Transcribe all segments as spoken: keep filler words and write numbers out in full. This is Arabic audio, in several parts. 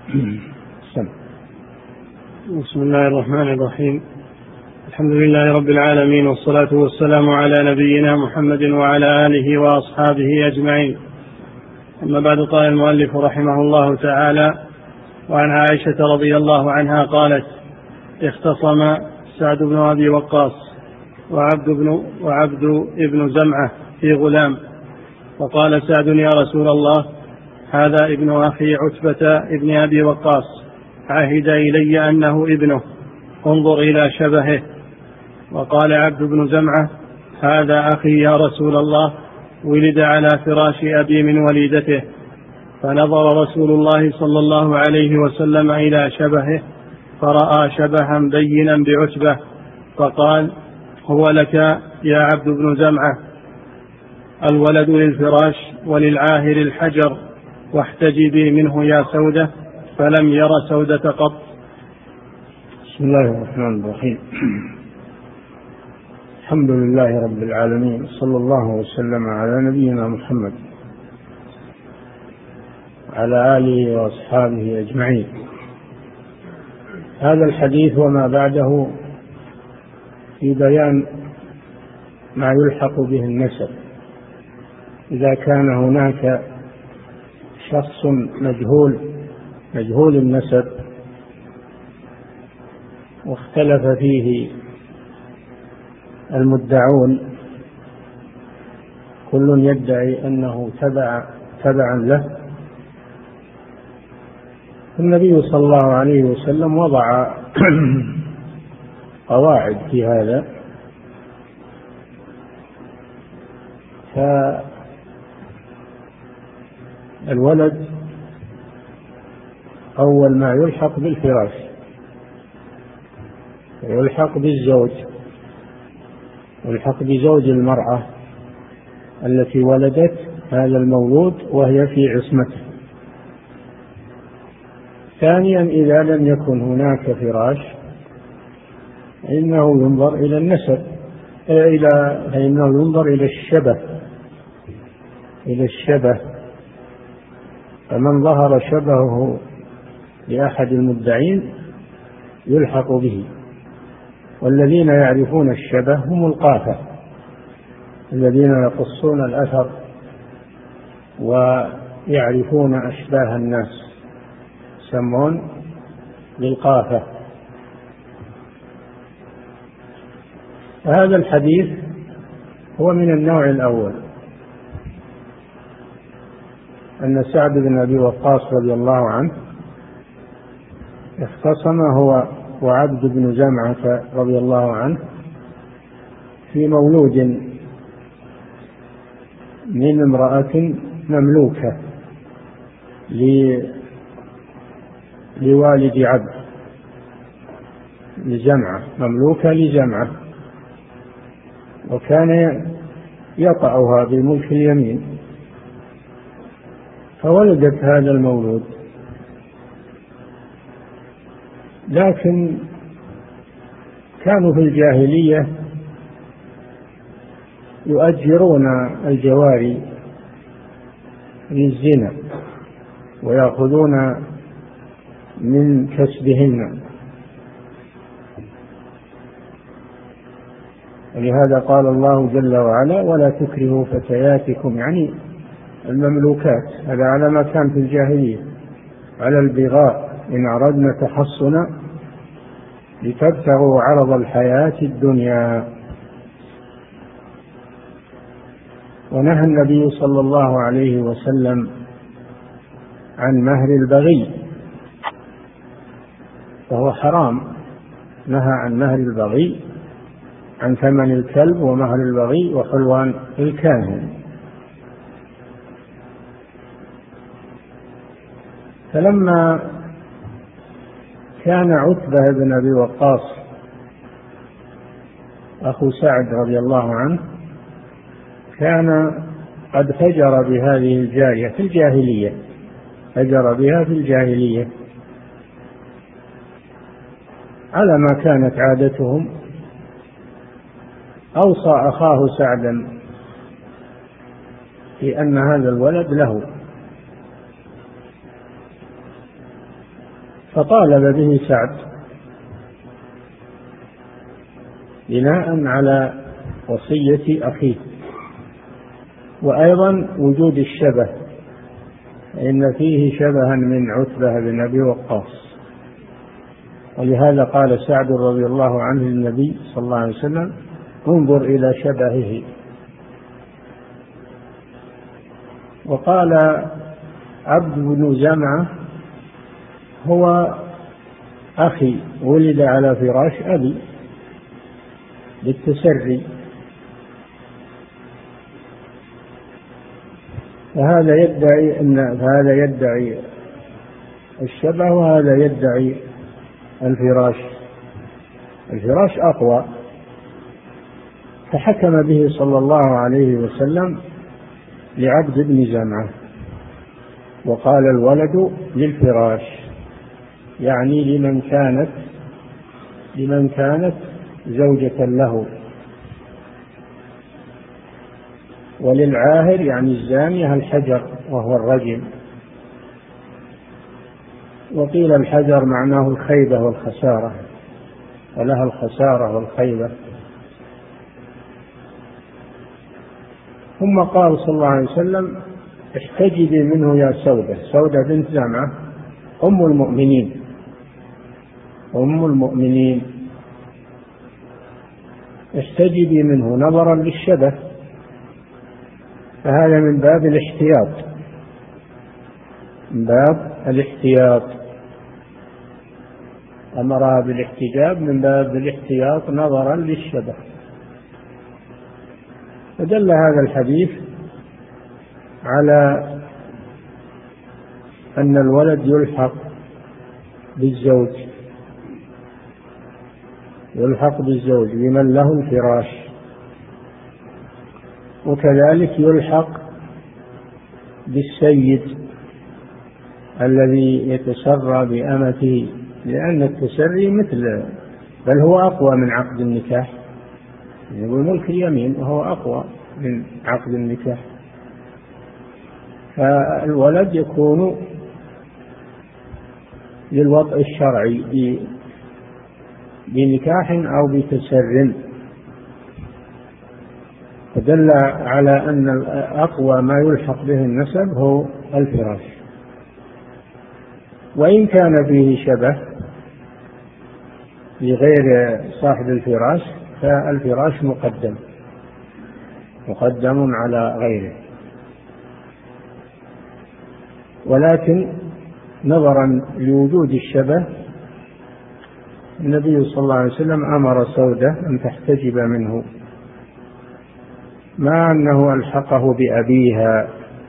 بسم الله الرحمن الرحيم. الحمد لله رب العالمين، والصلاة والسلام على نبينا محمد وعلى آله وأصحابه أجمعين. أما بعد، قال المؤلف رحمه الله تعالى: وعن عائشة رضي الله عنها قالت: اختصم سعد بن أبي وقاص وعبد بن, وعبد ابن زمعة في غلام، وقال سعد: يا رسول الله، هذا ابن أخي عتبة ابن أبي وقاص، عهد إلي أنه ابنه، انظر إلى شبهه. وقال عبد بن زمعة: هذا أخي يا رسول الله، ولد على فراش أبي من وليدته. فنظر رسول الله صلى الله عليه وسلم إلى شبهه، فرأى شبها بينا بعتبة، فقال: هو لك يا عبد بن زمعة، الولد للفراش وللعاهر الحجر، واحتجبي منه يا سودة. فلم ير سودة قط. بسم الله الرحمن الرحيم. الحمد لله رب العالمين، صلى الله وسلم على نبينا محمد وعلى آله وأصحابه أجمعين. هذا الحديث وما بعده في بيان ما يلحق به النسب إذا كان هناك شخص مجهول مجهول النسب واختلف فيه المدعون، كل يدعي أنه تبع تبعا له. النبي صلى الله عليه وسلم وضع قواعد في هذا، فالولد أول ما يلحق بالفراش، يلحق بالزوج، يلحق بزوج المرأة التي ولدت هذا المولود وهي في عصمته. ثانيا، إذا لم يكن هناك فراش إنه ينظر إلى النسب، إلى إنه ينظر إلى الشبه إلى الشبه فمن ظهر شبهه لأحد المدعين يلحق به. والذين يعرفون الشبه هم القافة، الذين يقصون الأثر ويعرفون أشباه الناس، يسمون بالقافة. هذا الحديث هو من النوع الأول، أن سعد بن أبي وقاص رضي الله عنه اختصم هو وعبد بن زمعة رضي الله عنه في مولود من امرأة مملوكة لوالد عبد لزمعة، مملوكة لزمعة، وكان يطأها بملك اليمين، فولدت هذا المولود. لكن كانوا في الجاهلية يؤجرون الجواري للزنا ويأخذون من كسبهن، ولهذا قال الله جل وعلا: ولا تكرهوا فتياتكم، يعني المملوكات، هذا على ما كان في الجاهلية، على البغاء إن أردنا تحصنا لتبتغوا عرض الحياة الدنيا. ونهى النبي صلى الله عليه وسلم عن مهر البغي، فهو حرام، نهى عن مهر البغي، عن ثمن الكلب ومهر البغي وحلوان الكاهن. فلما كان عتبة بن أبي وقاص أخو سعد رضي الله عنه كان قد فجر بهذه الجارية في الجاهلية، فجر بها في الجاهلية على ما كانت عادتهم، أوصى أخاه سعدا في أن هذا الولد له، فطالب به سعد بناء على وصية أخيه، وأيضا وجود الشبه، إن فيه شبها من عتبة بن أبي وقاص، ولهذا قال سعد رضي الله عنه للنبي صلى الله عليه وسلم: انظر إلى شبهه. وقال عبد بن زمعة: هو أخي ولد على فراش أبي بالتسري. فهذا يدعي أن هذا يدعي الشبه وهذا يدعي الفراش. الفراش أقوى، فحكم به صلى الله عليه وسلم لعبد بن زمعة وقال: الولد للفراش، يعني لمن كانت لمن كانت زوجة له، وللعاهر يعني الزانية الحجر وهو الرجم. وقيل الحجر معناه الخيبة والخسارة، ولها الخسارة والخيبة. ثم قال صلى الله عليه وسلم: احتجبي منه يا سودة. سودة بنت زمعة أم المؤمنين أم المؤمنين احتجبي منه نظرا للشبه، فهذا من باب الاحتياط من باب الاحتياط أمرها بالاحتجاب من باب الاحتياط نظرا للشبه. فدل هذا الحديث على أن الولد يلحق بالزوج يلحق بالزوج لمن له الفراش، وكذلك يلحق بالسيد الذي يتسرى بأمته، لأن التسري مثل بل هو أقوى من عقد النكاح، يقول ملك اليمين وهو أقوى من عقد النكاح. فالولد يكون للوطء الشرعي بنكاح أو بتسر، فدل على أن أقوى ما يلحق به النسب هو الفراش. وإن كان فيه شبه لغير صاحب الفراش فالفراش مقدم مقدم على غيره، ولكن نظرا لوجود الشبه النبي صلى الله عليه وسلم أمر سودة أن تحتجب منه، مع أنه ألحقه بأبيها،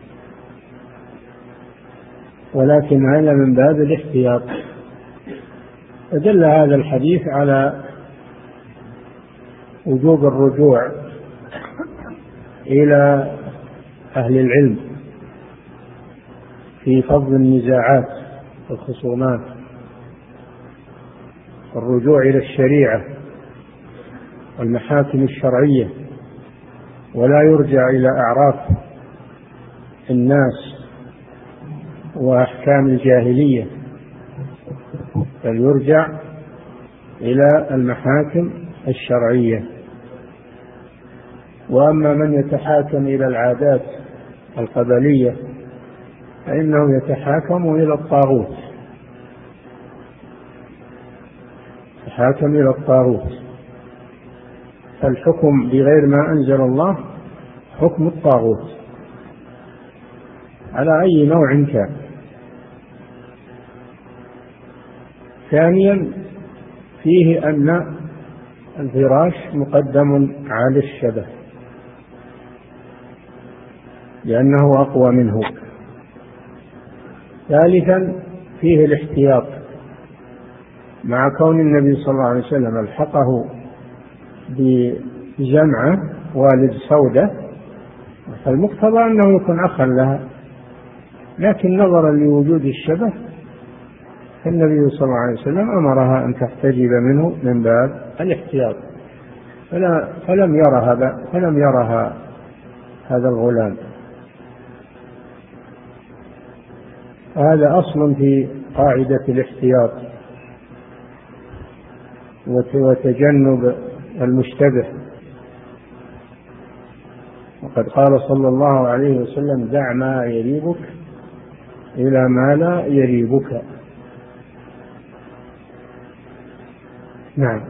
ولكن هذا من باب الاحتياط. فدل هذا الحديث على وجوب الرجوع إلى أهل العلم في فضل النزاعات والخصومات، الرجوع إلى الشريعة والمحاكم الشرعية، ولا يرجع إلى أعراف الناس وأحكام الجاهلية، بل يرجع إلى المحاكم الشرعية. وأما من يتحاكم إلى العادات القبلية فإنه يتحاكم إلى الطاغوت يتحاكم إلى الطاغوت فالحكم بغير ما أنزل الله حكم الطاغوت على أي نوع كان. ثانيا فيه أن الفراش مقدم على الشبه لأنه أقوى منه. ثالثا فيه الاحتياط، مع كون النبي صلى الله عليه وسلم الحقه بجمعة والد سودة فالمقتضى أنه يكون أخا لها، لكن نظرا لوجود الشبه فالنبي صلى الله عليه وسلم أمرها أن تحتجب منه من باب الاحتياط، فلا فلم يرها فلم يرها هذا الغلام. هذا أصل في قاعدة الاحتياط وتجنب المشتبه. وقد قال صلى الله عليه وسلم: دع ما يريبك إلى ما لا يريبك. نعم.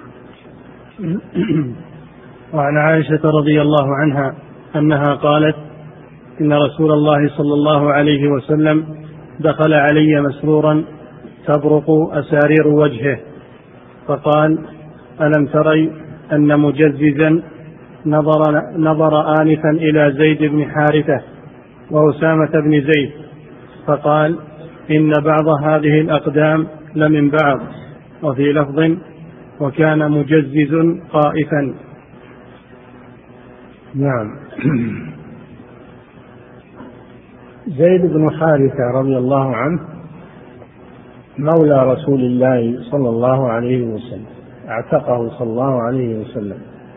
وعن عائشة رضي الله عنها أنها قالت: إن رسول الله صلى الله عليه وسلم دخل علي مسرورا تبرق أسارير وجهه، فقال: ألم تري أن مجززا نظر, نظر آنفا إلى زيد بن حارثة وأسامة بن زيد، فقال: إن بعض هذه الأقدام لمن بعض. وفي لفظ: وكان مجزز قائفا. نعم. زيد بن حارثة رضي الله عنه مولى رسول الله صلى الله عليه وسلم، اعتقه صلى الله عليه وسلم،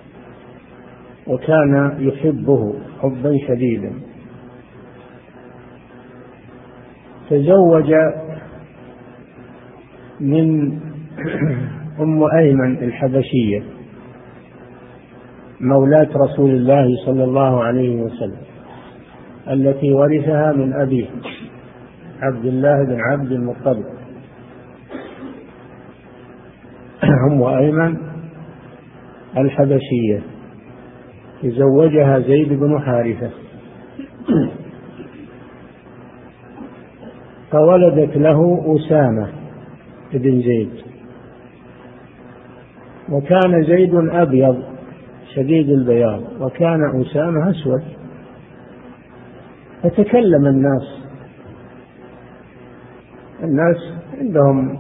وكان يحبه حبا شديدا. تزوج من أم أيمن الحبشية مولاة رسول الله صلى الله عليه وسلم، التي ورثها من أبيه عبد الله بن عبد المطلب. أم أيمن الحبشية تزوجها زيد بن حارثة، فولدت له أسامة بن زيد. وكان زيد أبيض شديد البياض، وكان أسامة أسود. فتكلم الناس الناس عندهم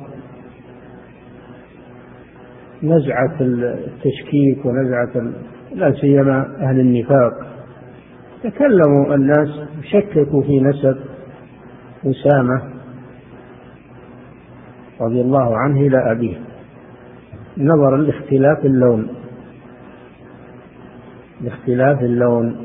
نزعة التشكيك ونزعة لا سيما أهل النفاق. تكلموا الناس شككوا في نسب أسامة رضي الله عنه إلى أبيه نظرا لاختلاف اللون لاختلاف اللون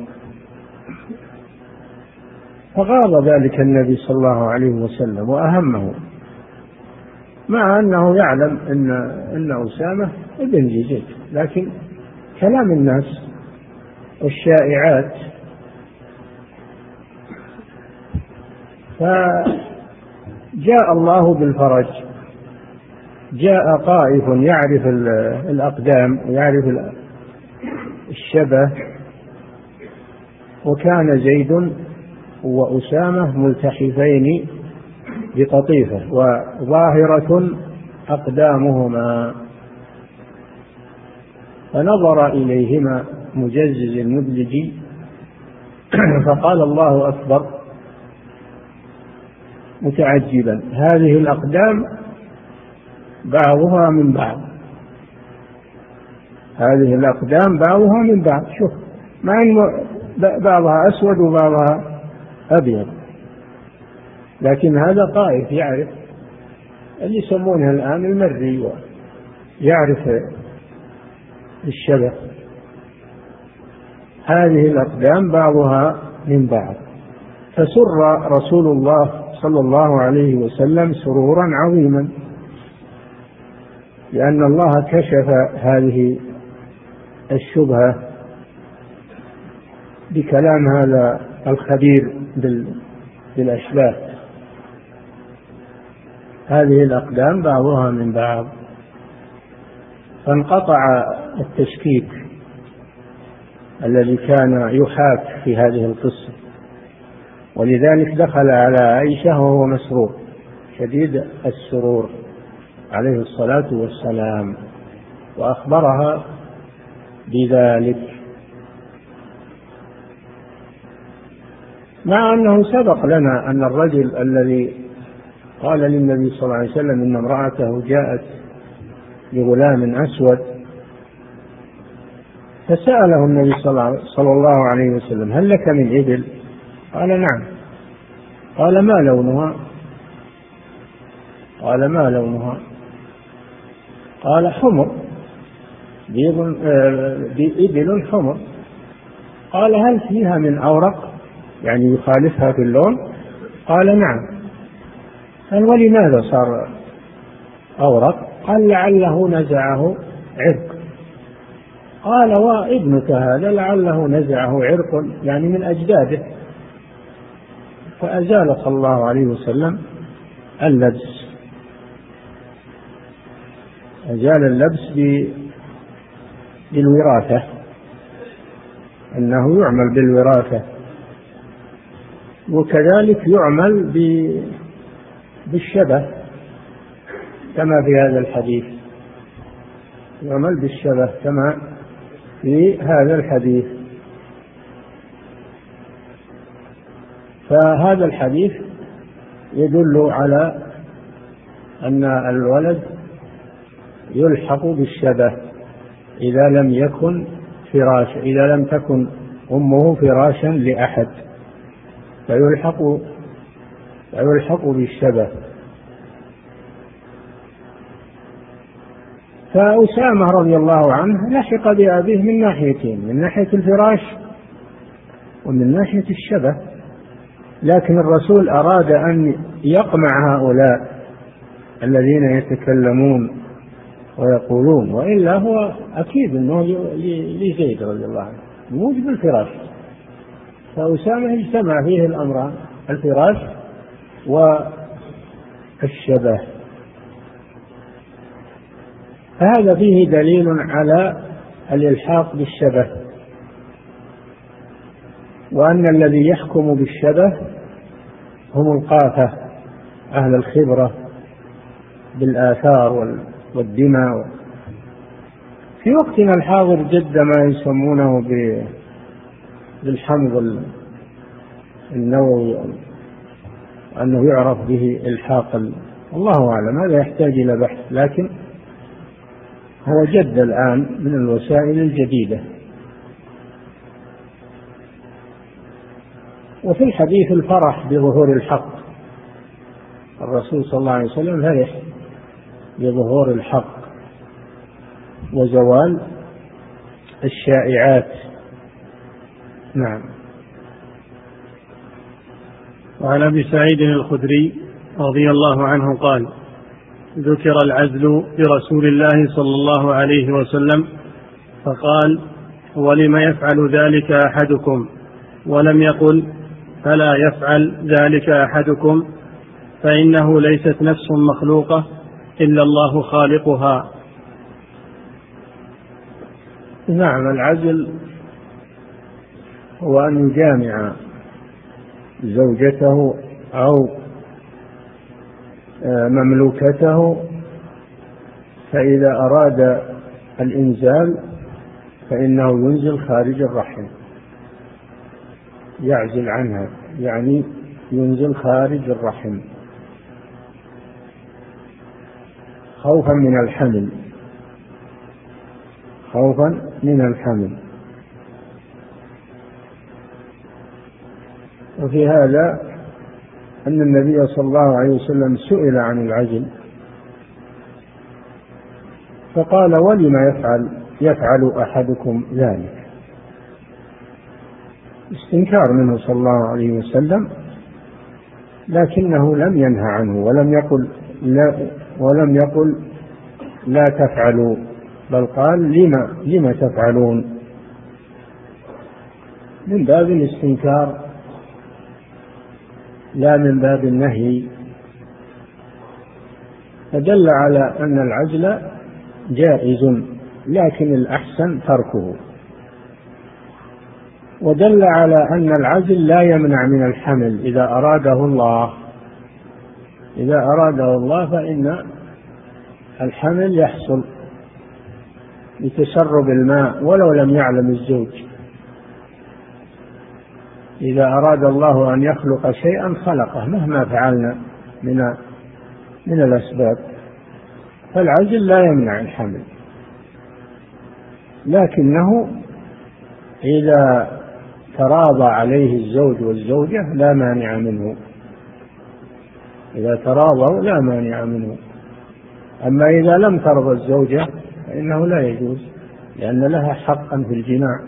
فغاض ذلك النبي صلى الله عليه وسلم وأهمه، مع أنه يعلم أن أن أسامة ابن زيد، لكن كلام الناس والشائعات. فجاء الله بالفرج، جاء طائف يعرف الأقدام ويعرف الشبه، وكان زيد وأسامة ملتحفين بقطيفة وظاهرة أقدامهما، فنظر إليهما مجزز المدلج فقال: الله أكبر، متعجبا، هذه الأقدام بعضها من بعض، هذه الأقدام بعضها من بعض. شوف، مع أن بعضها أسود وبعضها أبيض، لكن هذا طائف يعرف، اللي يسمونها الآن المري، يعرف الشبه. هذه الأقدام بعضها من بعض. فسر رسول الله صلى الله عليه وسلم سرورا عظيما، لأن الله كشف هذه الشبهة بكلام هذا الخبير بالأشباه. هذه الأقدام بعضها من بعض، فانقطع التشكيك الذي كان يحاك في هذه القصة. ولذلك دخل على عائشة وهو مسرور شديد السرور عليه الصلاة والسلام، وأخبرها بذلك، مع أنه سبق لنا أن الرجل الذي قال للنبي صلى الله عليه وسلم إن امرأته جاءت بغلام أسود، فسأله النبي صلى الله عليه وسلم: هل لك من إبل؟ قال: نعم. قال: ما لونها؟ قال: ما لونها؟ قال: حمر، إبل حمر. قال: هل فيها من أورق، يعني يخالفها في اللون؟ قال: نعم. قال ولماذا صار أورق؟ قال لعله نزعه عرق. قال وابنك هذا لعله نزعه عرق يعني من أجداده. فأزال صلى الله عليه وسلم اللبس، أزال اللبس بالوراثة، أنه يعمل بالوراثة، وكذلك يعمل بالشبه كما في هذا الحديث، يعمل بالشبه كما في هذا الحديث. فهذا الحديث يدل على أن الولد يلحق بالشبه إذا لم يكن فراش، إذا لم تكن أمه فراشا لأحد فيلحق فيلحق بالشبه. فأسامة رضي الله عنه لحق بأبيه من ناحيتين، من ناحية الفراش ومن ناحية الشبه، لكن الرسول أراد أن يقمع هؤلاء الذين يتكلمون ويقولون، وإلا هو أكيد أنه لزيد رضي الله عنه موجب الفراش. فأسامة اجتمع فيه الأمران، الفراش والشبه. فهذا فيه دليل على الإلحاق بالشبه، وأن الذي يحكم بالشبه هم القافة أهل الخبرة بالآثار والدماء. في وقتنا الحاضر جد ما يسمونه بالحمض النووي، أنه يعرف به إلحاق، الله أعلم، هذا يحتاج إلى بحث، لكن هو جد الآن من الوسائل الجديدة. وفي الحديث الفرح بظهور الحق، الرسول صلى الله عليه وسلم فرح بظهور الحق وزوال الشائعات. نعم. وعن أبي سعيد الخدري رضي الله عنه قال: ذكر العزل برسول الله صلى الله عليه وسلم فقال: ولم يفعل ذلك أحدكم؟ ولم يقل: فلا يفعل ذلك أحدكم، فإنه ليست نفس مخلوقة إلا الله خالقها. نعم. العزل هو أن يجامع زوجته أو مملوكته، فإذا أراد الإنزال فإنه ينزل خارج الرحم، يعزل عنها، يعني ينزل خارج الرحم خوفا من الحمل، خوفا من الحمل. وفي هذا أن النبي صلى الله عليه وسلم سئل عن العزل فقال: ولم يفعل يفعل أحدكم ذلك؟ استنكار منه صلى الله عليه وسلم، لكنه لم ينهى عنه، ولم يقل لا ولم يقل لا تفعلوا، بل قال: لما لما تفعلون، من باب الاستنكار لا من باب النهي. فدل على أن العزل جائز، لكن الأحسن تركه، ودل على أن العزل لا يمنع من الحمل إذا أراده الله، إذا أراده الله فإن الحمل يحصل بتسرب الماء ولو لم يعلم الزوج. إذا أراد الله أن يخلق شيئا خلقه مهما فعلنا من من الأسباب، فالعزل لا يمنع الحمل، لكنه إذا تراضى عليه الزوج والزوجة لا مانع منه، إذا تراضوا لا مانع منه. أما إذا لم ترضى الزوجة فإنه لا يجوز، لأن لها حقا في الجماع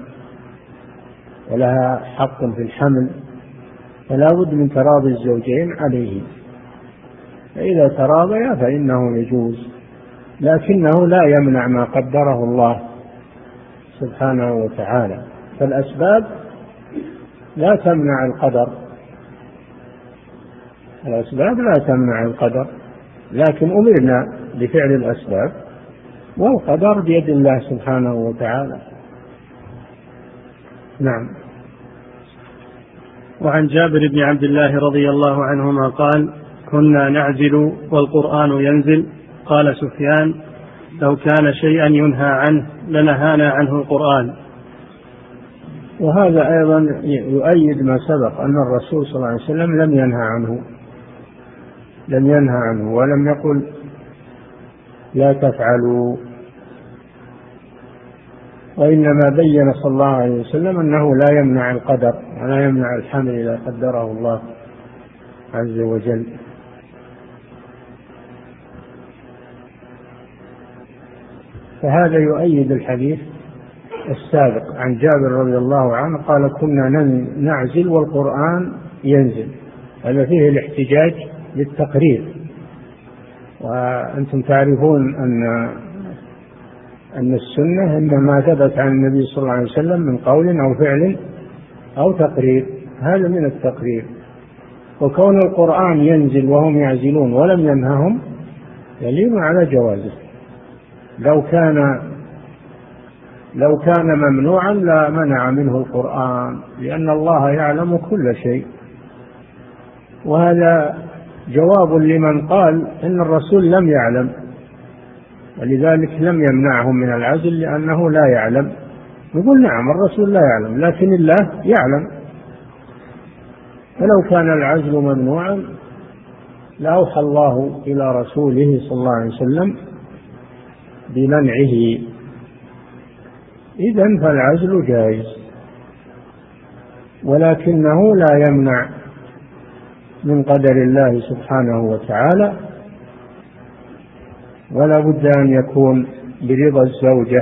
ولها حق في الحمل، فلا بد من تراضي الزوجين عليه. فإذا تراضيا فإنه يجوز، لكنه لا يمنع ما قدره الله سبحانه وتعالى. فالأسباب لا تمنع القدر، الأسباب لا تمنع القدر، لكن أمرنا بفعل الأسباب، والقدر بيد الله سبحانه وتعالى. نعم. وعن جابر بن عبد الله رضي الله عنهما قال: كنا نعزل والقرآن ينزل. قال سفيان: لو كان شيئا ينهى عنه لنهانا عنه القرآن. وهذا أيضا يؤيد ما سبق، أن الرسول صلى الله عليه وسلم لم ينهى عنه لم ينهى عنه ولم يقل لا تفعلوا، وإنما بين صلى الله عليه وسلم أنه لا يمنع القدر ولا يمنع الحمل إذا قدره الله عز وجل. فهذا يؤيد الحديث السابق عن جابر رضي الله عنه قال: كنا نعزل والقرآن ينزل. هذا فيه الاحتجاج بالتقرير، وأنتم تعرفون أن أن السنة إنما ثبت عن النبي صلى الله عليه وسلم من قول أو فعل أو تقرير، هذا من التقرير. وكون القرآن ينزل وهم يعزلون ولم ينههم دليل على جوازه. لو كان لو كان ممنوعا لا منع منه القرآن، لأن الله يعلم كل شيء. وهذا جواب لمن قال إن الرسول لم يعلم، ولذلك لم يمنعهم من العزل لأنه لا يعلم. نقول نعم الرسول لا يعلم، لكن الله يعلم. فلو كان العزل ممنوعا لأوحى الله إلى رسوله صلى الله عليه وسلم بمنعه، إذن فالعزل جائز، ولكنه لا يمنع من قدر الله سبحانه وتعالى، ولا بد أن يكون برضا الزوجة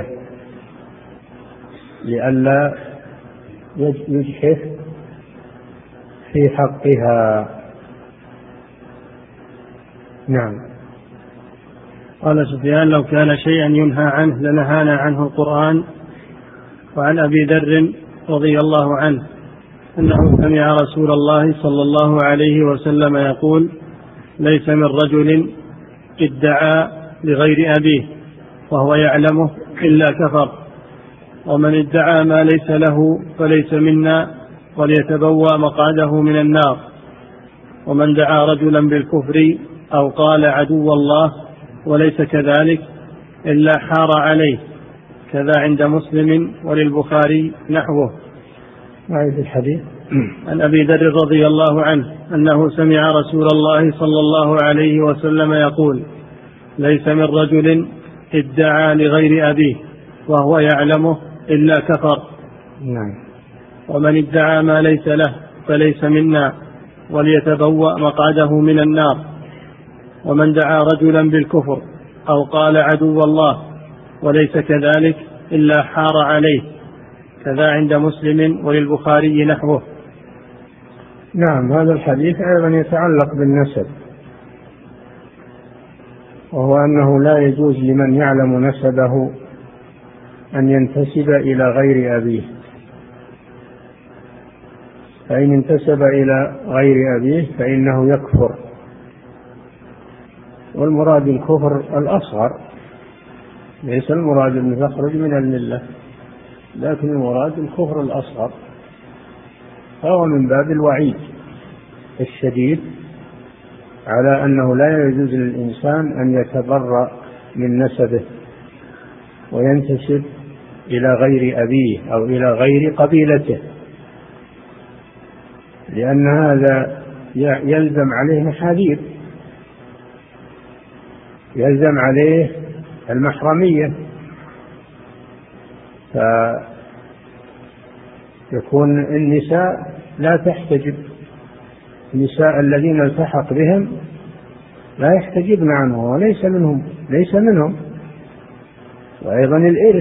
لئلا يجحف في حقها. نعم. قال سفيان: لو كان شيئا ينهى عنه لنهانا عنه القرآن. وعن أبي ذر رضي الله عنه أنه سمع رسول الله صلى الله عليه وسلم يقول: ليس من رجل ادعى لغير أبيه وهو يعلمه إلا كفر، ومن ادعى ما ليس له فليس منا وليتبوأ مقعده من النار، ومن دعا رجلا بالكفر أو قال عدو الله وليس كذلك إلا حار عليه. كذا عند مسلم وللبخاري نحوه. أعيد الحديث. عن أبي ذر رضي الله عنه أنه سمع رسول الله صلى الله عليه وسلم يقول: ليس من رجل ادعى لغير أبيه وهو يعلمه إلا كفر. نعم. ومن ادعى ما ليس له فليس منا وليتبوأ مقعده من النار، ومن دعا رجلا بالكفر أو قال عدو الله وليس كذلك إلا حار عليه. كذا عند مسلم وللبخاري نحوه. نعم. هذا الحديث أيضا يتعلق بالنسب، وهو أنه لا يجوز لمن يعلم نسبه أن ينتسب إلى غير أبيه، فإن انتسب إلى غير أبيه فإنه يكفر. والمراد الكفر الأصغر، ليس المراد أن يخرج من الملة، لكن المراد الكفر الأصغر، فهو من باب الوعيد الشديد على أنه لا يجوز للإنسان أن يتبرأ من نسبه وينتسب إلى غير أبيه أو إلى غير قبيلته، لأن هذا يلزم عليه محاذير، يلزم عليه المحرمية، فيكون النساء لا تحتجب، النساء الذين التحق بهم لا يحتجبن عنه وليس منهم ليس منهم. وأيضا الإرث،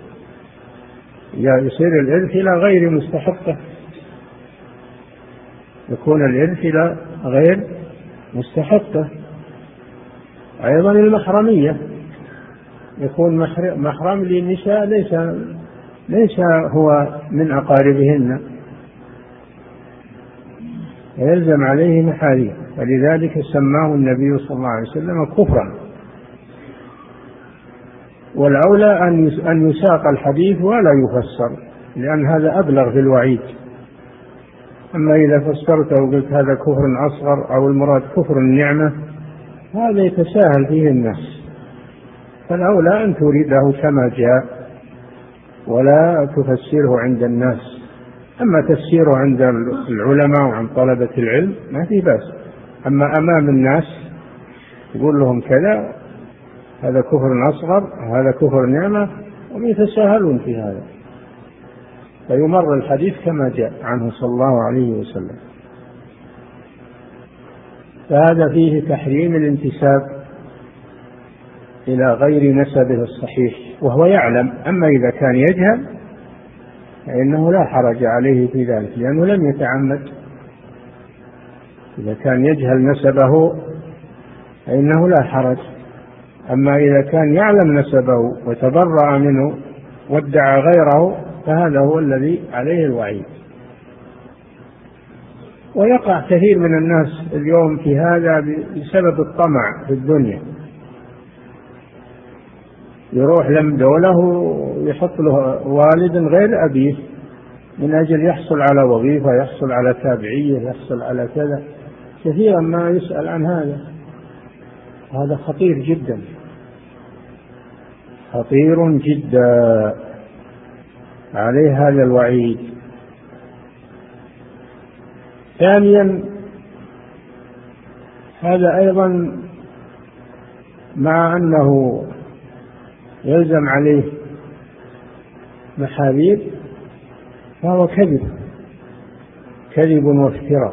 يصير الإرث إلى غير مستحقه، يكون الإرث إلى غير مستحقه، أيضا المحرمية، يكون محرم للنساء ليس ليس هو من أقاربهن، يلزم عليه محارم، ولذلك سماه النبي صلى الله عليه وسلم كفرا. والأولى أن يساق الحديث ولا يفسر، لأن هذا أبلغ في الوعيد. أما إذا فسرته وقلت هذا كفر أصغر أو المراد كفر النعمة، هذا يتساهل فيه الناس، فالأولى أن تريده كما جاء ولا تفسره عند الناس. أما تفسيره عند العلماء وعند طلبة العلم ما في بأس، أما أمام الناس يقول لهم كذا هذا كفر أصغر هذا كفر نعمة، هم يتساهلون في هذا، فيمر الحديث كما جاء عنه صلى الله عليه وسلم. فهذا فيه تحريم الانتساب إلى غير نسبه الصحيح وهو يعلم. أما إذا كان يجهل فإنه لا حرج عليه في ذلك، لأنه لم يتعمد. إذا كان يجهل نسبه فإنه لا حرج. أما إذا كان يعلم نسبه وتبرأ منه وادعى غيره فهذا هو الذي عليه الوعيد. ويقع كثير من الناس اليوم في هذا بسبب الطمع في الدنيا، يروح لم دوله ويحط له والد غير أبيه من أجل يحصل على وظيفة، يحصل على تابعية، يحصل على كذا. كثيرا ما يسأل عن هذا، هذا خطير جدا، خطير جدا، عليه هذا الوعيد. ثانيا هذا أيضا مع أنه يلزم عليه محاذير فهو كذب، كذب وافتراء،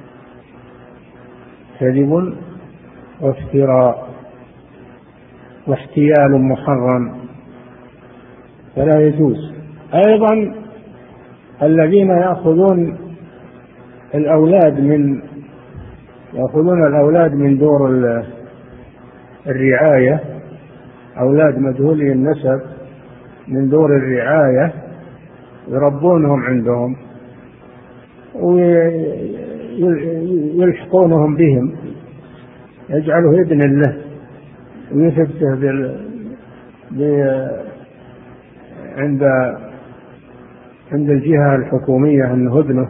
كذب وافتراء واحتيال محرم، فلا يجوز. أيضا الذين يأخذون الأولاد من يأخذون الأولاد من دور الرعاية، أولاد مجهولي النسب من دور الرعاية، يربونهم عندهم ويلحقونهم بهم، يجعله ابن له ويثبته بال عند عند الجهة الحكومية أنه ابنه.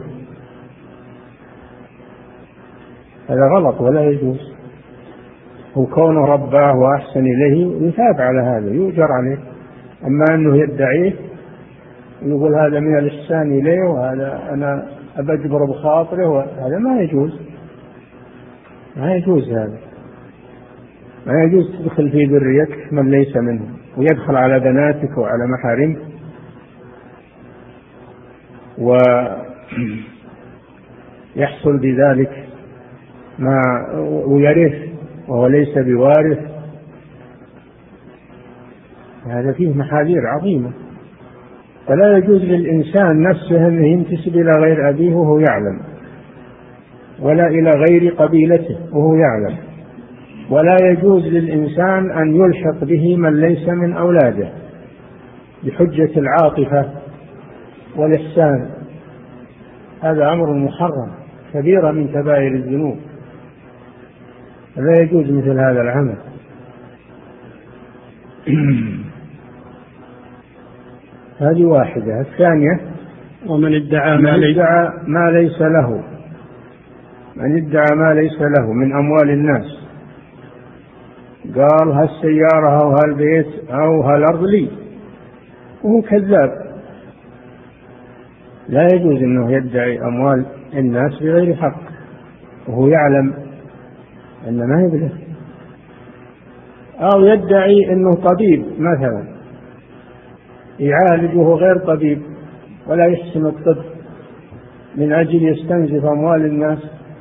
هذا غلط ولا يجوز، وكونه رباه وأحسن إليه يثاب على هذا، يؤجر عليه. أما أنه يدعيه ويقول هذا من الإحسان إليه وهذا أنا أبجبر بخاطره، هذا ما يجوز، ما يجوز، هذا ما يجوز. تدخل في ذريتك من ليس منه ويدخل على بناتك وعلى محارمك ويحصل بذلك ما ويرث وهو ليس بوارث، هذا فيه محاذير عظيمة. فلا يجوز للإنسان نفسه أن ينتسب إلى غير أبيه وهو يعلم، ولا إلى غير قبيلته وهو يعلم، ولا يجوز للإنسان أن يلحق به من ليس من أولاده بحجة العاطفة والإحسان، هذا أمر محرم، كبيرة من كبائر الذنوب، لا يجوز مثل هذا العمل. هذه واحدة. الثانية ومن ادعى ما, ادعى ما ليس له، من ادعى ما ليس له من أموال الناس، قال هالسيارة أو هالبيت أو هالأرض لي، وهو كذاب، لا يجوز أنه يدعي أموال الناس بغير حق وهو يعلم أن ما يبلغ. أو يدعي أنه طبيب مثلا يعالج وهو غير طبيب ولا يحسن الطب من أجل يستنزف أموال الناس،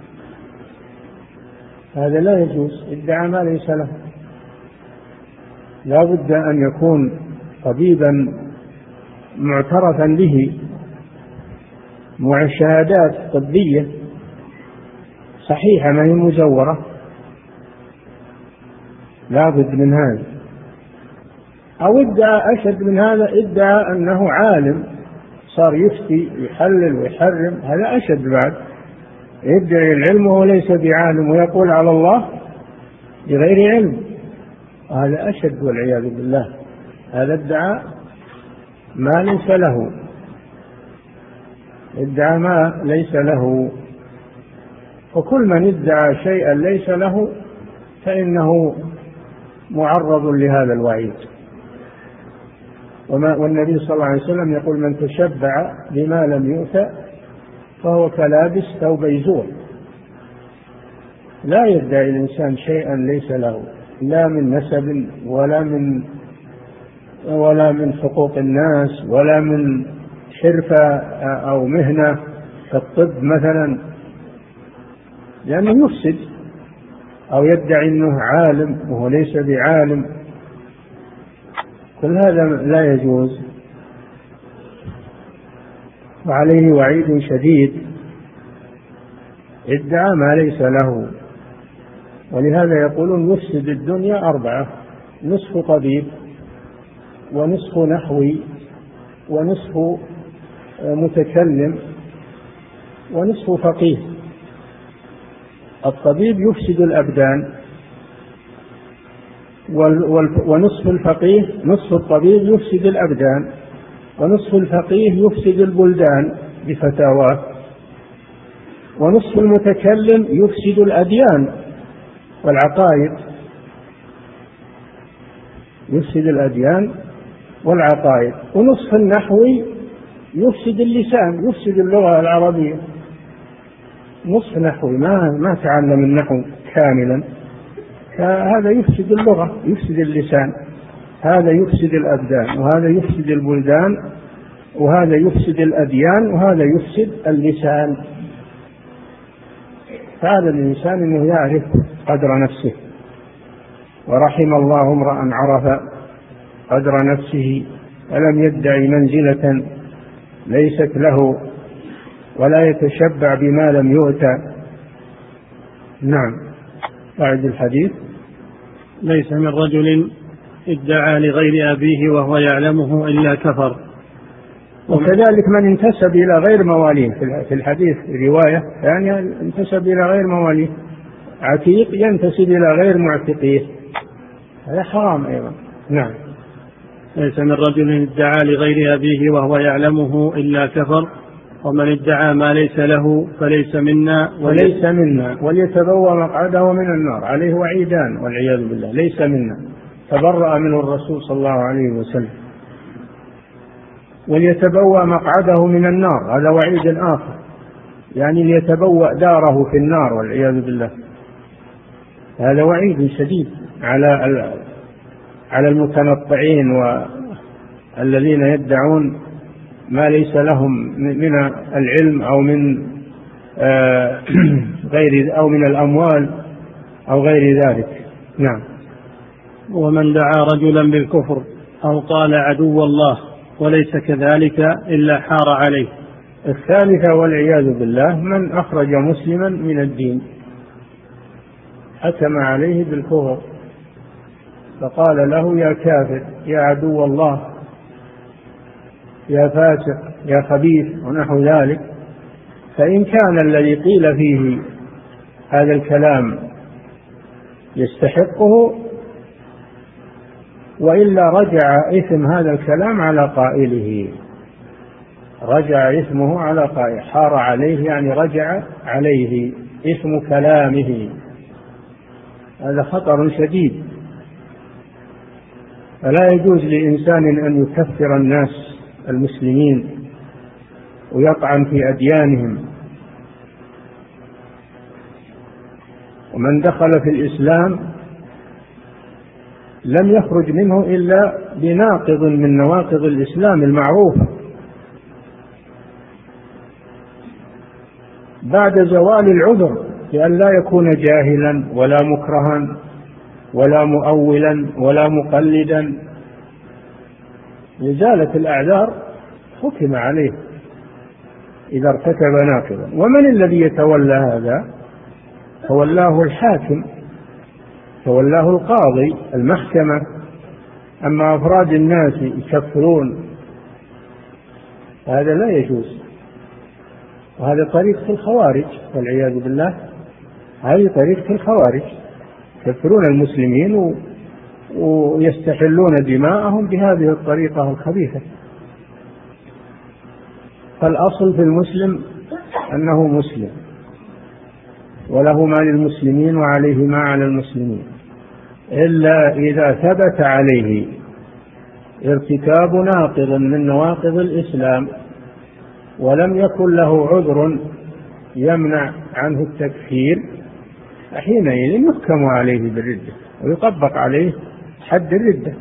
هذا لا يجوز، ادعى ما ليس له. لا بد أن يكون طبيبا معترفا به مع شهادات طبية صحيحة ما هي مزورة، لابد من هذا. أو ادعى أشد من هذا، ادعى أنه عالم، صار يفتي يحلل ويحرم، هذا أشد بعد. يدعي العلم وهو ليس بعالم ويقول على الله بغير علم، هذا أشد والعياذ بالله. هذا ادعى ما ليس له، ادعى ما ليس له. وكل من ادعى شيئا ليس له فإنه معرض لهذا الوعيد. والنبي صلى الله عليه وسلم يقول: من تشبع بما لم يؤت فهو كلابس ثوب يزور. لا يدعي الإنسان شيئا ليس له، لا من نسب ولا من ولا من حقوق الناس ولا من حرفة أو مهنة كالطب مثلا، لأنه يفسد. أو يدعي أنه عالم وهو ليس بعالم، كل هذا لا يجوز، وعليه وعيد شديد. ادعى ما ليس له. ولهذا يقولون يفسد الدنيا أربعة: نصف طبيب، ونصف نحوي، ونصف متكلم، ونصف فقيه. الطبيب يفسد الأبدان، ونصف الفقيه، نصف الطبيب يفسد الأبدان، ونصف الفقيه يفسد البلدان بفتاواه، ونصف المتكلم يفسد الأديان والعقائد، يفسد الأديان والعقائد، ونصف النحوي يفسد اللسان، يفسد اللغة العربية. نصف نحوي ما ما تعلم النحو كاملا، هذا يفسد اللغة، يفسد اللسان. هذا يفسد الأبدان، وهذا يفسد البلدان، وهذا يفسد الأديان، وهذا يفسد اللسان. فهذا الإنسان أنه يعرف قدر نفسه. ورحم الله امرأ عرف قدر نفسه ولم يدعي منزلة ليست له، ولا يتشبع بما لم يؤت. نعم. أعد الحديث: ليس من رجل ادعى لغير أبيه وهو يعلمه إلا كفر. وكذلك من انتسب إلى غير مواليه، في الحديث رواية يعني انتسب إلى غير مواليه، عتيق ينتسب إلى غير معتقيه، هذا حرام أيضا. نعم. ليس من رجل ادعى لغير أبيه وهو يعلمه إلا كفر، ومن ادعى ما ليس له فليس منا وليس منا وليتبوأ مقعده من النار. عليه وعيدان والعياذ بالله. ليس منا تبرأ منه الرسول صلى الله عليه وسلم. وليتبوأ مقعده من النار، هذا وعيد آخر، يعني ليتبوأ داره في النار والعياذ بالله. هذا وعيد شديد على على المتنطعين والذين يدعون ما ليس لهم من العلم أو من غير أو من الأموال أو غير ذلك. نعم. ومن دعا رجلا بالكفر أو قال عدو الله وليس كذلك إلا حار عليه. الثالثة والعياذ بالله: من أخرج مسلما من الدين حكم عليه بالكفر فقال له: يا كافر، يا عدو الله، يا فاسق، يا خبيث، ونحو ذلك. فإن كان الذي قيل فيه هذا الكلام يستحقه، وإلا رجع إثم هذا الكلام على قائله، رجع إثمه على قائله، حار عليه يعني رجع عليه إثم كلامه. هذا خطر شديد. فلا يجوز لإنسان أن يكفر الناس المسلمين ويطعن في أديانهم. ومن دخل في الإسلام لم يخرج منه إلا بناقض من نواقض الإسلام المعروفة بعد زوال العذر، لأن لا يكون جاهلا ولا مكرها ولا مؤولا ولا مقلدا. لزالت الأعذار حكم عليه إذا ارتكب ناقضا. ومن الذي يتولى هذا؟ تولاه الحاكم، تولاه القاضي المحكمة. أما أفراد الناس يكفرون هذا لا يجوز، وهذا طريقة الخوارج والعياذ بالله. هذه طريقة الخوارج، يكفرون المسلمين و... ويستحلون دماءهم بهذه الطريقة الخبيثة. فالأصل في المسلم أنه مسلم، وله ما للمسلمين وعليه ما على المسلمين، إلا إذا ثبت عليه ارتكاب ناقض من نواقض الإسلام ولم يكن له عذر يمنع عنه التكفير، حينئذ يحكم عليه بالردة ويطبق عليه حد الردة،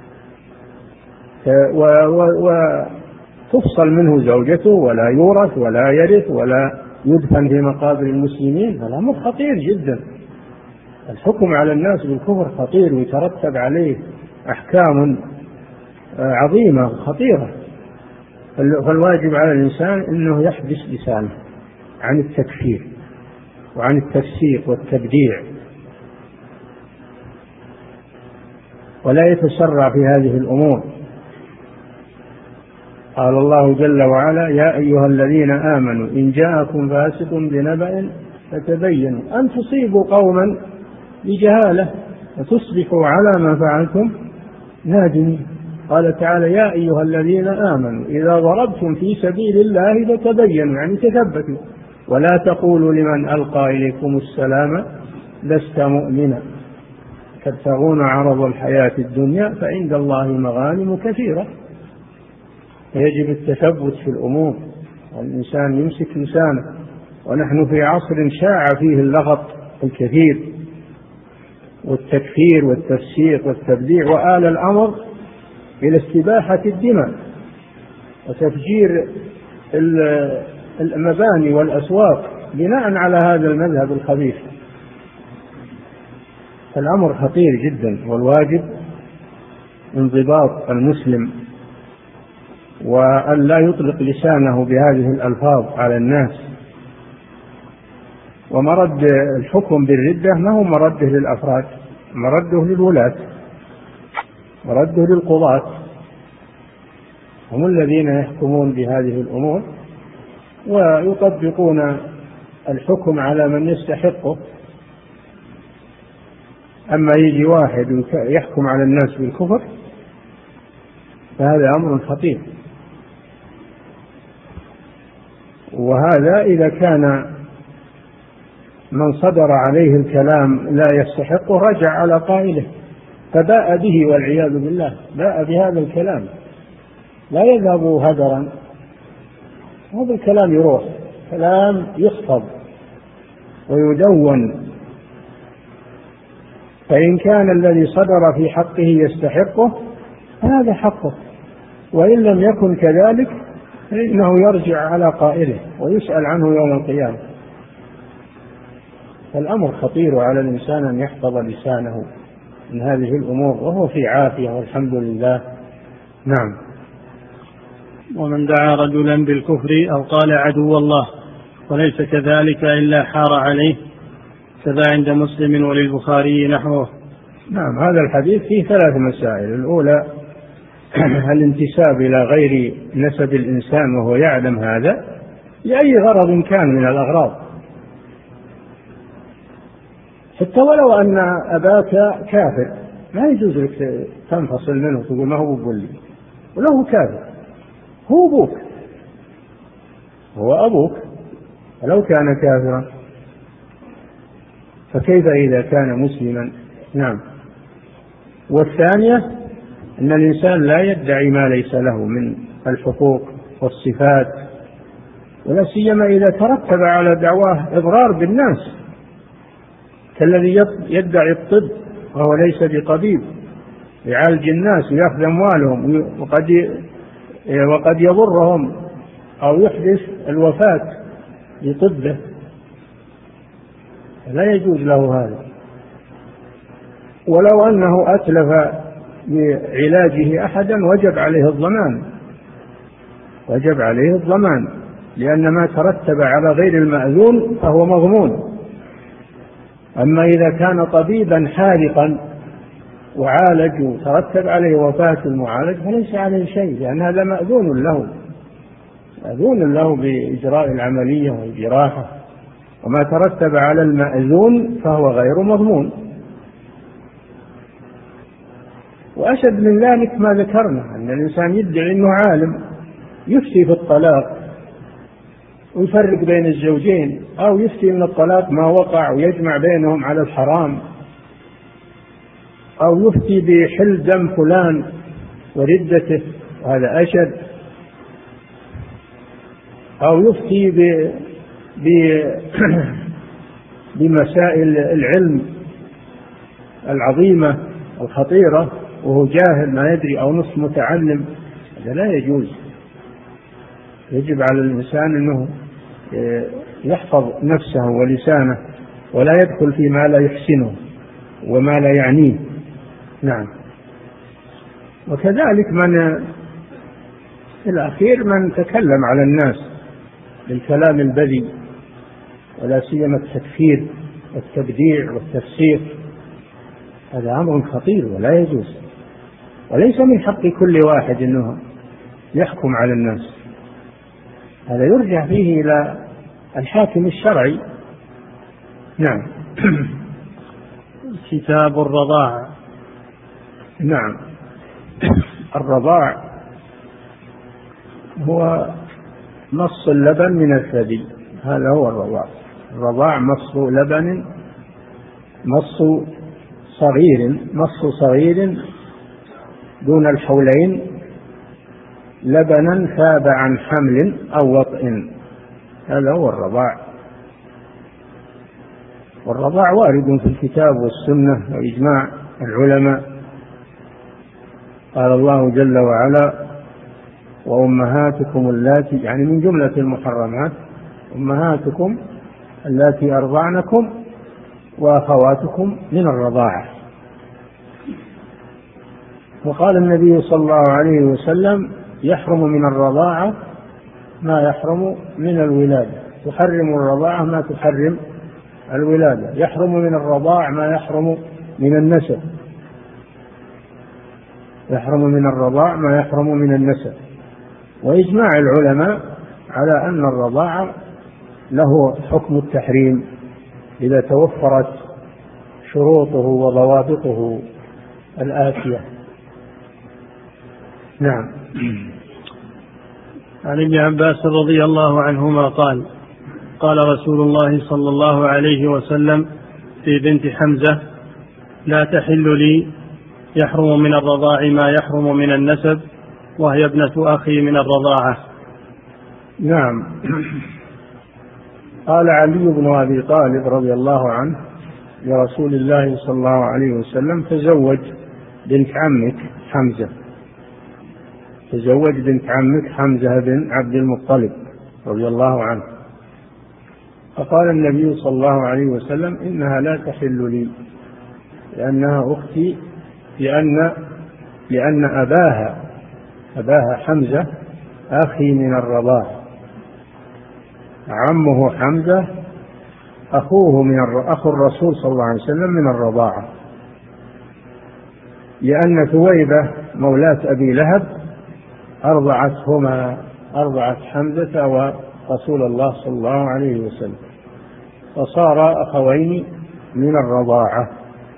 وتفصل منه زوجته ولا يورث ولا يرث ولا يدفن في مقابر المسلمين. هذا أمر خطير جدا. الحكم على الناس بالكفر خطير ويترتب عليه أحكام عظيمة خطيرة. فالواجب على الإنسان أنه يحبس لسانه عن التكفير وعن التفسيق والتبديع، ولا يتسرع في هذه الأمور. قال الله جل وعلا: يا أيها الذين آمنوا إن جاءكم فاسق بنبأ فتبينوا أن تصيبوا قوما بجهالة فتصبحوا على ما فعلتم نادمين. قال تعالى: يا أيها الذين آمنوا إذا ضربتم في سبيل الله فتبينوا، يعني تثبتوا، ولا تقولوا لمن ألقى إليكم السلام لست مؤمنا تبتغون عرض الحياة الدنيا فعند الله مغانم كثيرة. يجب التثبت في الأمور، والإنسان يمسك لسانه. ونحن في عصر شاع فيه اللغط الكثير والتكفير والتفسيق والتبديع، وآل الأمر إلى استباحة الدماء وتفجير المباني والأسواق بناء على هذا المذهب الخبيث. الأمر خطير جدا، والواجب انضباط المسلم وأن لا يطلق لسانه بهذه الألفاظ على الناس. ومرد الحكم بالردة ما هو مرده للأفراد، مرده للولاة، مرده للقضاة، هم الذين يحكمون بهذه الأمور ويطبقون الحكم على من يستحقه. أما يجي واحد يحكم على الناس بالكفر فهذا أمر خطير. وهذا إذا كان من صدر عليه الكلام لا يستحقه رجع على قائله فباء به والعياذ بالله، باء بهذا الكلام، لا يذهب هدرا. هذا الكلام يروح، كلام يخفض ويدون. فإن كان الذي صدر في حقه يستحقه فهذا حقه، وإن لم يكن كذلك فإنه يرجع على قائله ويسأل عنه يوم القيامة. فالأمر خطير على الإنسان أن يحفظ لسانه من هذه الأمور وهو في عافية والحمد لله. نعم. ومن دعا رجلا بالكفر أو قال عدو الله وليس كذلك إلا حار عليه، كذا عند مسلم وللبخاري نحوه. نعم، هذا الحديث فيه ثلاث مسائل. الأولى الانتساب إلى غير نسب الإنسان وهو يعلم هذا لأي غرض كان من الأغراض، حتى ولو أن أباك كافر ما يجوز لك تنفصل منه تقول ما هو بقول لي، وله كافر، هو أبوك، هو أبوك ولو كان كافرا، فكيف إذا كان مسلما؟ نعم. والثانية أن الإنسان لا يدعي ما ليس له من الحقوق والصفات، ولا سيما إذا ترتب على دعواه إضرار بالناس، كالذي يدعي الطب وهو ليس بطبيب، يعالج الناس ويأخذ أموالهم وقد وقد يضرهم أو يحدث الوفاة لطبه، لا يجوز له هذا. ولو أنه أتلف بعلاجه أحدا وجب عليه الضمان، وجب عليه الضمان، لأن ما ترتب على غير المأذون فهو مضمون. أما إذا كان طبيبا حاذقا وعالج وترتب عليه وفاة المعالج فليس عليه شيء، لأن هذا مأذون له مأذون له بإجراء العملية والجراحة، وما ترتب على المأذون فهو غير مضمون. وأشد من ذلك ما ذكرنا أن الإنسان يدعي أنه عالم يفتي في الطلاق ويفرق بين الزوجين، أو يفتي أن الطلاق ما وقع ويجمع بينهم على الحرام، أو يفتي بحل دم فلان وردته وهذا أشد، أو يفتي ب... ب... بمسائل العلم العظيمة الخطيرة وهو جاهل ما يدري أو نصف متعلم، هذا لا يجوز. يجب على الإنسان أنه يحفظ نفسه ولسانه ولا يدخل فيما لا يحسنه وما لا يعنيه. نعم. وكذلك من في الأخير من تكلم على الناس بالكلام البذيء، ولا سيما التكفير والتبديع والتفسير، هذا أمر خطير ولا يجوز، وليس من حق كل واحد أنه يحكم على الناس، هذا يرجع فيه إلى الحاكم الشرعي. نعم. كتاب الرضاعة. نعم. الرضاع هو مص اللبن من الثدي، هذا هو الرضاع. الرضاع مص لبن، مص صغير مص صغير دون الحولين لبنا ثاب عن حمل أو وطئ، هذا هو الرضاع. والرضاع وارد في الكتاب والسنة وإجماع العلماء. قال الله جل وعلا: وأمهاتكم اللاتي، يعني من جملة المحرمات أمهاتكم اللاتي أرضعنكم وأخواتكم من الرضاعة. وقال النبي صلى الله عليه وسلم: يحرم من الرضاعة ما يحرم من الولادة، تحرم الرضاعة ما تحرم الولادة، يحرم من الرضاع ما يحرم من النسب، يحرم من الرضاع ما يحرم من النسب. وإجماع العلماء على أن الرضاعة له حكم التحريم إذا توفرت شروطه وضوابطه الآتية. نعم. عن ابن عباس رضي الله عنهما قال: قال رسول الله صلى الله عليه وسلم في بنت حمزة: لا تحل لي، يحرم من الرضاع ما يحرم من النسب، وهي ابنة أخي من الرضاعة. نعم. قال علي بن أبي طالب رضي الله عنه لرسول الله صلى الله عليه وسلم: تزوج بنت عمك حمزة، تزوج بنت عمك حمزة بن عبد المطلب رضي الله عنه. فقال النبي صلى الله عليه وسلم: إنها لا تحل لي، لأنها أختي، لأن لأن أباها أباها حمزة أخي من الرضاعة، عمه حمزة أخوه من أخو الرسول صلى الله عليه وسلم من الرضاعة، لأن ثويبة مولاة أبي لهب أرضعتهما، أرضعت حمزة ورسول الله صلى الله عليه وسلم، فصار أخوين من الرضاعة.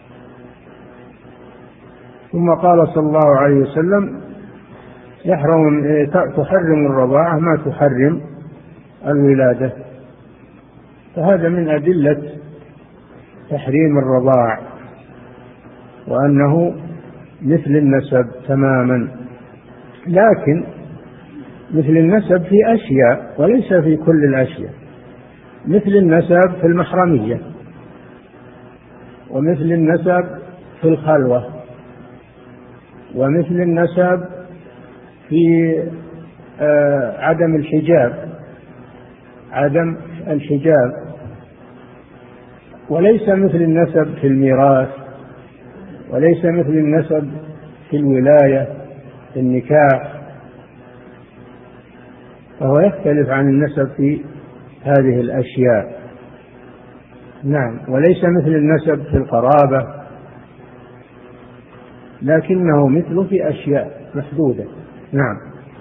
ثم قال صلى الله عليه وسلم: يحرم تحرم الرضاعة ما تحرم الولادة. فهذا من أدلة تحريم الرضاع، وأنه مثل النسب تماما، لكن مثل النسب في أشياء وليس في كل الأشياء. مثل النسب في المحرمية، ومثل النسب في الخلوة، ومثل النسب في عدم الحجاب عدم الحجاب وليس مثل النسب في الميراث، وليس مثل النسب في الولاية في النكاح، فهو يختلف عن النسب في هذه الأشياء. نعم، وليس مثل النسب في القرابة، لكنه مثل في أشياء محدودة. نعم.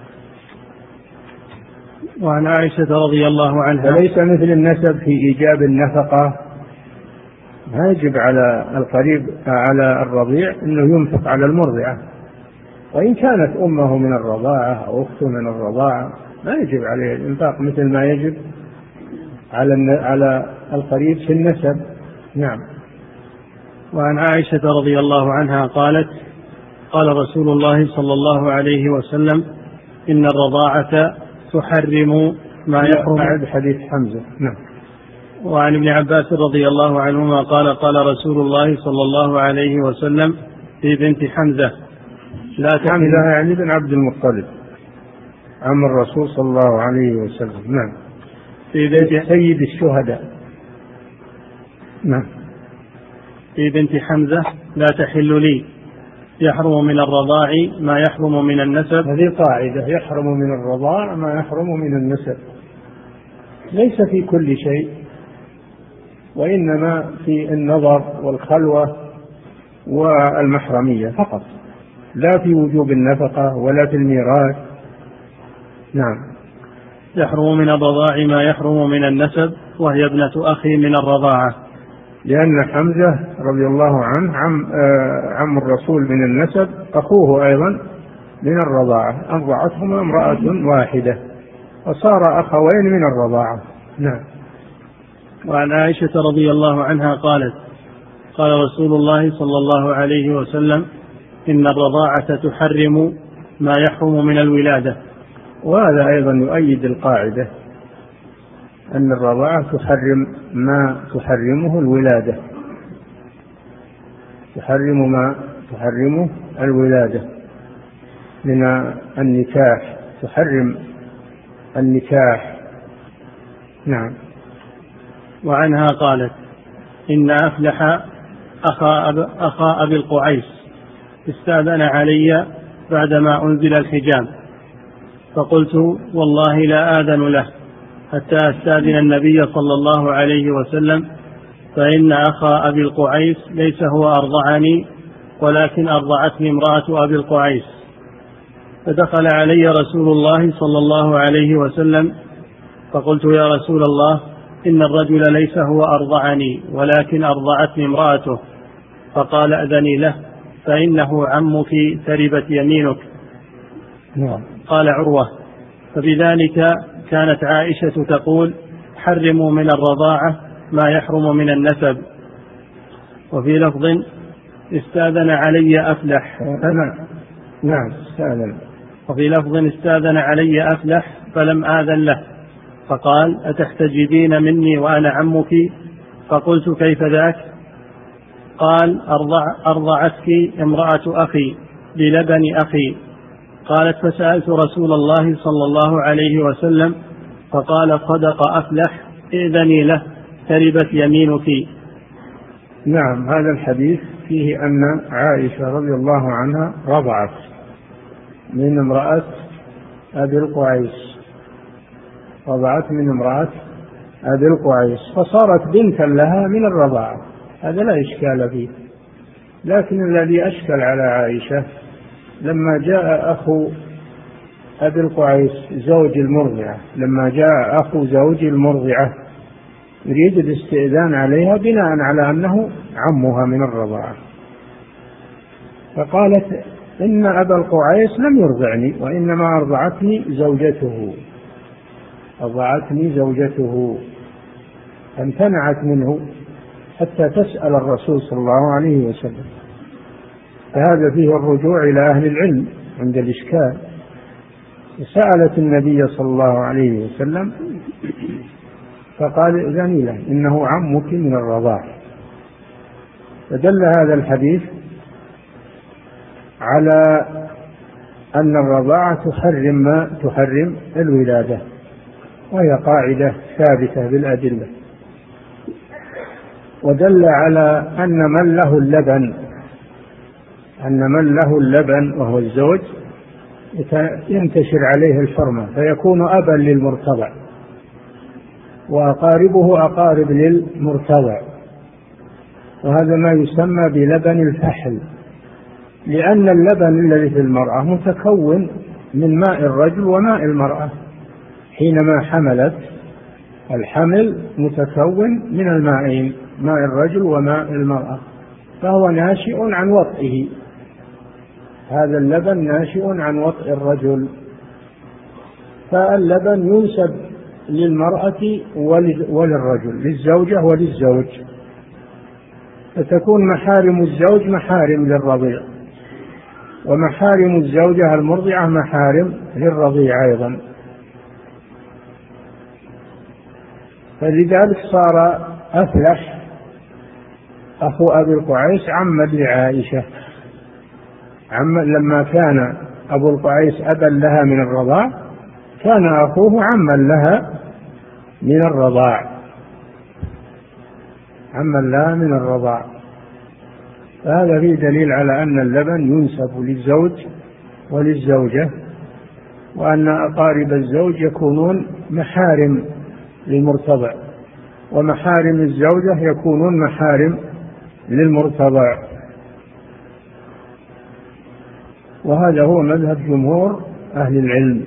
وعن عائشة رضي الله عنها وليس مثل النسب في إيجاب النفقة، ما يجب على القريب على الرضيع أنه ينفق على المرضعة، وإن كانت أمه من الرضاعة أو أخته من الرضاعة ما يجب عليه الإنفاق مثل ما يجب على على القريب في النسب. نعم. وعن عائشة رضي الله عنها قالت: قال رسول الله صلى الله عليه وسلم: إن الرضاعة تحرم ما يحرم. بعد حديث حمزة. نعم. وعن ابن عباس رضي الله عنهما قال: قال رسول الله صلى الله عليه وسلم في بنت حمزة: لا تحمل. حمزة يعني بن عبد المطلب عم الرسول صلى الله عليه وسلم. نعم. في بنت سيد الشهداء. نعم. في بنت حمزة: لا تحل لي، يحرم من الرضاع ما يحرم من النسب. هذه قاعدة: يحرم من الرضاع ما يحرم من النسب، ليس في كل شيء، وإنما في النظر والخلوة والمحرمية فقط، لا في وجوب النفقة ولا في الميراث. نعم. يحرم من الرضاع ما يحرم من النسب، وهي ابنة أخي من الرضاعة، لأن حمزة رضي الله عنه عم, آه عم الرسول من النسب، أخوه أيضا من الرضاعة، أرضعتهما امرأة واحدة وصار أخوين من الرضاعة. نعم. وعن عائشة رضي الله عنها قالت: قال رسول الله صلى الله عليه وسلم: إن الرضاعة تحرم ما يحرم من الولادة. وهذا أيضا يؤيد القاعدة أن الرضاعة تحرم ما تحرمه الولادة، تحرم ما تحرمه الولادة من النكاح، تحرم النكاح. نعم. وعنها قالت: إن أفلح أخا, أب أخا أبي القعيس استأذن علي بعدما أنزل الحجاب، فقلت: والله لا آذن له حتى أستأذن النبي صلى الله عليه وسلم، فإن أخا أبي القعيس ليس هو أرضعني، ولكن أرضعتني امرأة أبي القعيس. فدخل علي رسول الله صلى الله عليه وسلم، فقلت: يا رسول الله، إن الرجل ليس هو أرضعني، ولكن أرضعتني امرأته. فقال: أذني له، فإنه عمك تربت يمينك. نعم. قال عروة: فبذلك كانت عائشة تقول: حرموا من الرضاعة ما يحرم من النسب. وفي لفظ: استاذن علي أفلح. نعم. استاذن. وفي لفظ: استاذن علي أفلح فلم آذن له، فقال: أتحتجبين مني وأنا عمك؟ فقلت: كيف ذاك؟ قال: أرضع أرضعتك امرأة أخي بلبن أخي. قالت: فسألت رسول الله صلى الله عليه وسلم، فقال: صدق أفلح، إذني له، تربت يمينك. نعم. هذا الحديث فيه أن عائشة رضي الله عنها رضعت من امرأة أبي القعيس، رضعت من امرأة أبي القعيس فصارت بنتا لها من الرضاعة، هذا لا إشكال فيه. لكن الذي أشكل على عائشة لما جاء أخو أبي القعيس زوج المرضعة، لما جاء أخو زوج المرضعة يريد الاستئذان عليها بناء على أنه عمها من الرضاعة، فقالت: إن أبا القعيس لم يرضعني، وإنما أرضعتني زوجته، أرضعتني زوجته، فامتنعت منه حتى تسأل الرسول صلى الله عليه وسلم. فهذا فيه الرجوع إلى أهل العلم عند الإشكال. سألت النبي صلى الله عليه وسلم فقال: إذن له، إنه عمك من الرضاع. فدل هذا الحديث على أن الرضاعة تحرم ما تحرم الولادة، وهي قاعدة ثابتة بالأدلة. ودل على أن من له اللبن أن من له اللبن وهو الزوج ينتشر عليه الحرمة، فيكون أبا للمرتضع، وأقاربه أقارب للمرتضع، وهذا ما يسمى بلبن الفحل، لأن اللبن الذي في المرأة متكون من ماء الرجل وماء المرأة. حينما حملت، الحمل متكون من المائين، ماء الرجل وماء المرأة، فهو ناشئ عن وطئه. هذا اللبن ناشئ عن وطئ الرجل، فاللبن ينسب للمرأة وللرجل، للزوجة وللزوج، فتكون محارم الزوج محارم للرضيع، ومحارم الزوجة المرضعة محارم للرضيع أيضا. فلذلك صار أفلح أخو أبي القعيس عما لعائشة، عم لما كان أبو القعيس أبا لها من الرضاع، كان أخوه عما لها من الرضاع، عما لها من الرضاع. فهذا فيه دليل على أن اللبن ينسب للزوج وللزوجة، وأن أقارب الزوج يكونون محارم للمرتضع، ومحارم الزوجة يكونون محارم للمرتضع. وهذا هو مذهب جمهور أهل العلم،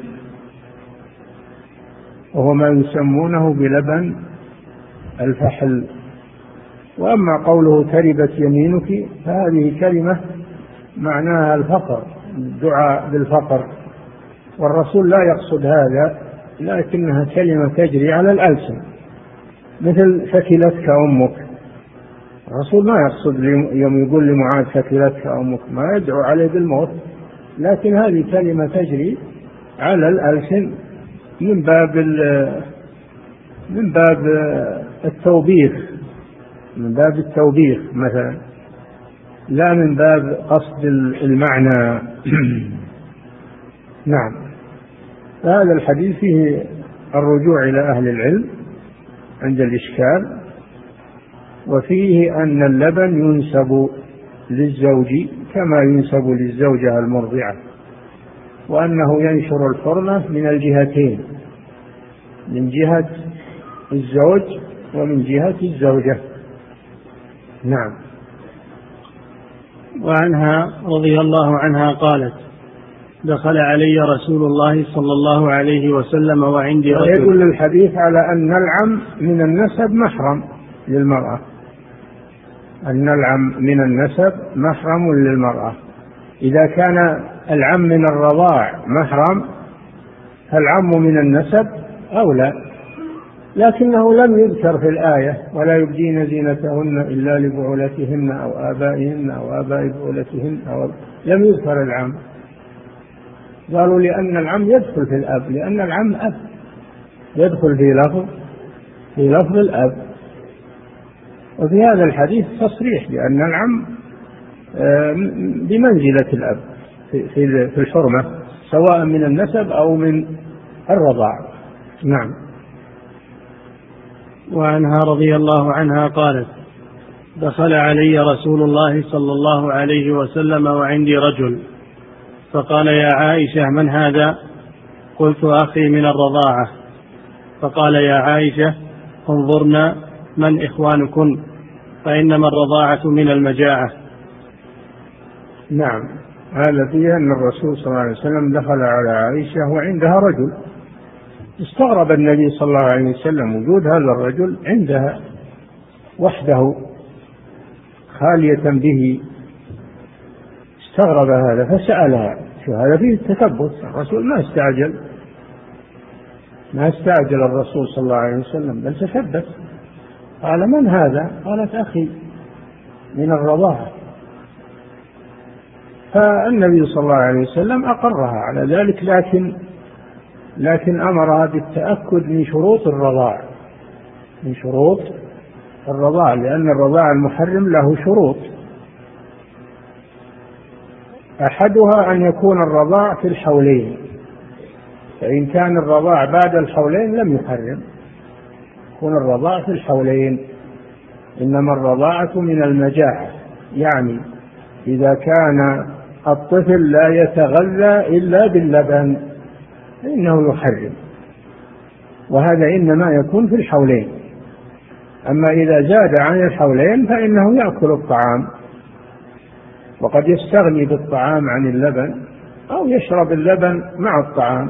وهو ما يسمونه بلبن الفحل. وأما قوله تربت يمينك، فهذه كلمة معناها الفقر، الدعاء بالفقر، والرسول لا يقصد هذا، لكنها كلمة تجري على الألسن، مثل ثكلتك أمك. الرسول ما يقصد يوم يقول لمعاذ ثكلتك أمك، ما يدعو عليه بالموت، لكن هذه كلمة تجري على الألسن من باب من باب التوبيخ، من باب التوبيخ مثلا، لا من باب قصد المعنى. نعم. هذا الحديث فيه الرجوع إلى أهل العلم عند الإشكال، وفيه أن اللبن ينسب للزوج كما ينسب للزوجة المرضعة، وأنه ينشر الحرمة من الجهتين، من جهة الزوج ومن جهة الزوجة. نعم. وعنها رضي الله عنها قالت: دخل علي رسول الله صلى الله عليه وسلم وعندي رجل. ويدل الحديث على أن العم من النسب محرم للمرأة، أن العم من النسب محرم للمرأة. إذا كان العم من الرضاع محرم، فالعم من النسب أولى، لكنه لم يذكر في الآية: ولا يبدين زينتهن إلا لبعولتهن أو آبائهن أو آباء بعولتهن، أو لم يذكر العم. قالوا لأن العم يدخل في الأب، لأن العم أب، يدخل في لفظ في لفظ الأب. وفي هذا الحديث تصريح بأن العم بمنزلة الأب في الحرمة، سواء من النسب أو من الرضاع. نعم. وعنها رضي الله عنها قالت: دخل علي رسول الله صلى الله عليه وسلم وعندي رجل، فقال: يا عائشة، من هذا؟ قلت: أخي من الرضاعة. فقال: يا عائشة، انظرنا من إخوانكن، فإنما الرضاعة من المجاعة. نعم. هذا فيه أن الرسول صلى الله عليه وسلم دخل على عائشة وعندها رجل. استغرب النبي صلى الله عليه وسلم وجود هذا الرجل عندها وحده خالية به، استغرب هذا فسألها. شو هذا؟ فيه التثبت. الرسول ما استعجل ما استعجل الرسول صلى الله عليه وسلم، بل تثبت. قال: من هذا؟ قالت: أخي من الرضاعة. فالنبي صلى الله عليه وسلم أقرها على ذلك، لكن لكن أمرها بالتأكد من شروط الرضاع، من شروط الرضاع، لأن الرضاع المحرم له شروط. أحدها أن يكون الرضاع في الحولين، فإن كان الرضاع بعد الحولين لم يحرم، يكون الرضاع في الحولين. إنما الرضاعة من المجاعة، يعني إذا كان الطفل لا يتغذى إلا باللبن فإنه يحرم، وهذا إنما يكون في الحولين. أما إذا زاد عن الحولين فإنه يأكل الطعام، وقد يستغني بالطعام عن اللبن أو يشرب اللبن مع الطعام،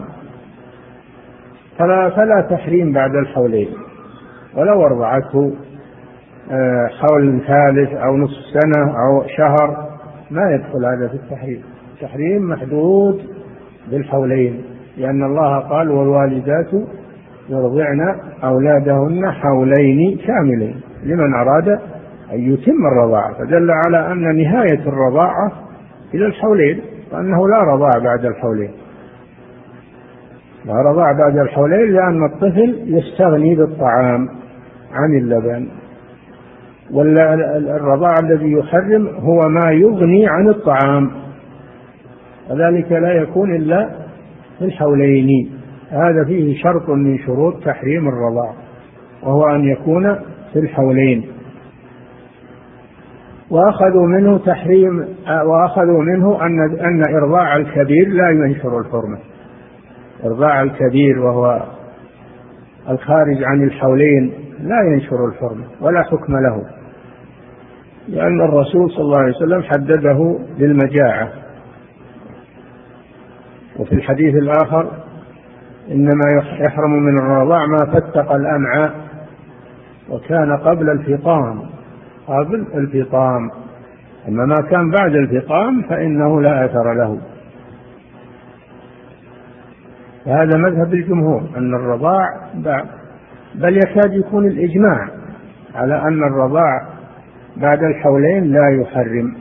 فلا, فلا تحريم بعد الحولين. ولو أرضعته حول ثالث أو نصف سنة أو شهر ما يدخل هذا في التحريم. التحريم محدود بالحولين، لأن الله قال والوالدات يرضعن أولادهن حولين كاملين لمن أراد أن يتم الرضاعة، فدل على أن نهاية الرضاعة إلى الحولين، وأنه لا رضاع بعد الحولين، لا رضاع بعد الحولين، لأن الطفل يستغني بالطعام عن اللبن. والرضاع الذي يحرم هو ما يغني عن الطعام، وذلك لا يكون إلا في الحولين. هذا فيه شرط من شروط تحريم الرضاع، وهو أن يكون في الحولين. وأخذوا منه تحريم وأخذوا منه أن أن إرضاع الكبير لا ينشر الحرمة. إرضاع الكبير وهو الخارج عن الحولين لا ينشر الحرمة ولا حكم له، لأن الرسول صلى الله عليه وسلم حدده بالمجاعة. وفي الحديث الآخر إنما يحرم من الرضاع ما فتق الأمعاء وكان قبل الفطام، قبل الفطام، أما ما كان بعد الفطام فإنه لا أثر له. هذا مذهب الجمهور أن الرضاع، بل يكاد يكون الإجماع على أن الرضاع بعد الحولين لا يحرم.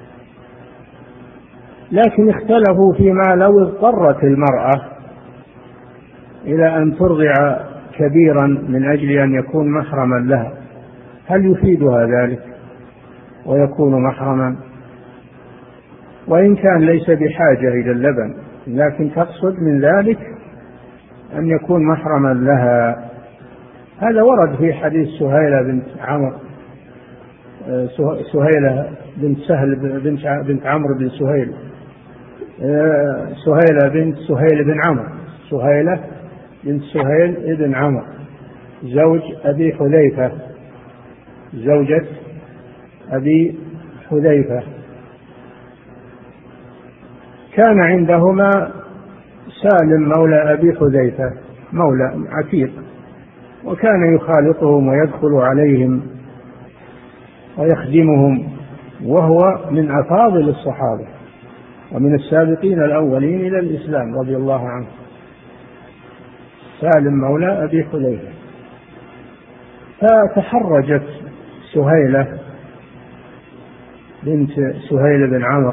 لكن اختلفوا فيما لو اضطرت المرأة إلى أن ترضع كبيرا من أجل أن يكون محرما لها، هل يفيدها ذلك ويكون محرما؟ وإن كان ليس بحاجة إلى اللبن، لكن تقصد من ذلك أن يكون محرما لها. هذا ورد في حديث سهيلة بنت عمرو سهيلة بنت سهل بنت بنت عمرو بن سهيل سهيلة بنت سهيل بن عمرو سهيلة بنت سهيل بن عمرو زوج أبي حذيفة، زوجة أبي حذيفة. كان عندهما سالم مولى أبي حذيفة، مولى عتيق، وكان يخالطهم ويدخل عليهم ويخدمهم، وهو من أفاضل الصحابة ومن السابقين الأولين إلى الإسلام رضي الله عنه، سالم مولى أبي حذيفة. فتحرجت سهيلة بنت سهيل بن عمرو،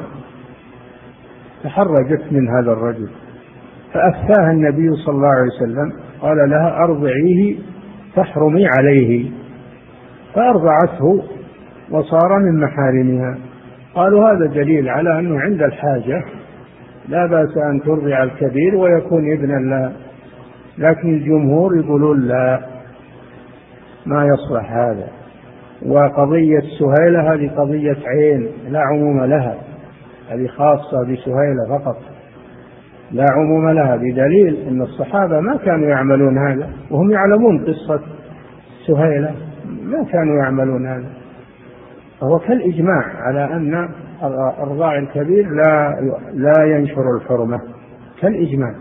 تحرجت من هذا الرجل، فأفتاها النبي صلى الله عليه وسلم، قال لها أرضعيه تحرمي عليه، فأرضعته وصار من محارمها. قالوا هذا دليل على أنه عند الحاجة لا بأس أن ترضع الكبير ويكون ابنا لها، لكن الجمهور يقولون لا، ما يصلح هذا. وقضية سهيلة هذه قضية عين لا عموم لها، هذه خاصة بسهيلة فقط لا عموم لها، بدليل أن الصحابة ما كانوا يعملون هذا، وهم يعلمون قصة سهيلة، ما كانوا يعملون هذا. فهو كالإجماع على أن إرضاع الكبير لا لا ينشر الحرمة، كالإجماع.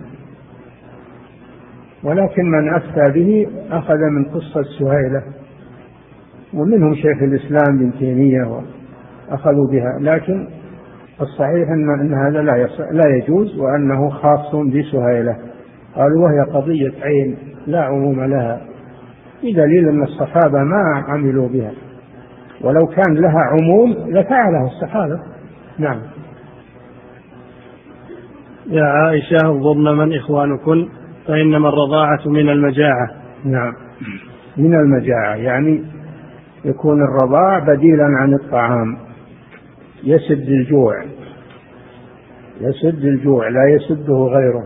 ولكن من أفتى به أخذ من قصة سهيلة، ومنهم شيخ الإسلام بن تيمية أخذوا بها، لكن الصحيح أن, أن هذا لا, لا يجوز، وأنه خاص بسهيلة. قالوا وهي قضية عين لا عموم لها، بدليل أن الصحابة ما عملوا بها، ولو كان لها عموم لفعلها الصحابة. نعم. يا عائشة انظرن من إخوانكن فإنما الرضاعة من المجاعة. نعم، من المجاعة، يعني يكون الرضاع بديلا عن الطعام، يسد الجوع، يسد الجوع لا يسده غيره.